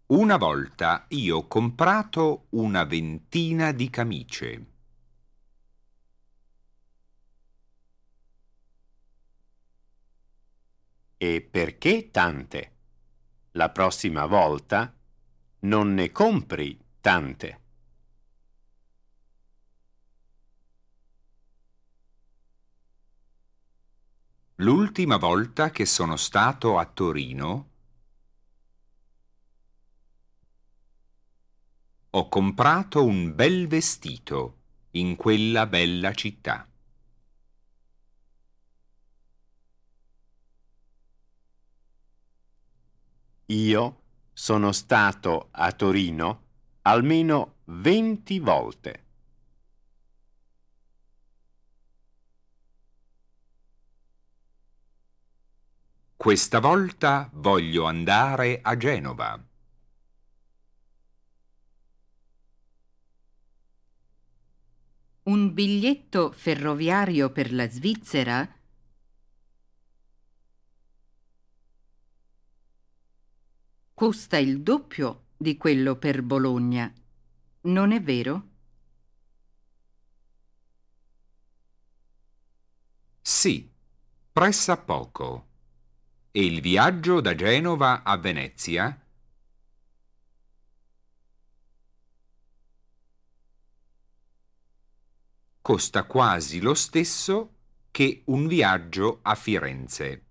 Una volta io ho comprato una ventina di camicie. E perché tante? La prossima volta non ne compri tante. L'ultima volta che sono stato a Torino ho comprato un bel vestito in quella bella città. Io sono stato a Torino almeno 20 volte. Questa volta voglio andare a Genova. Un biglietto ferroviario per la Svizzera costa il doppio di quello per Bologna. Non è vero? Sì, pressappoco. E il viaggio da Genova a Venezia costa quasi lo stesso che un viaggio a Firenze.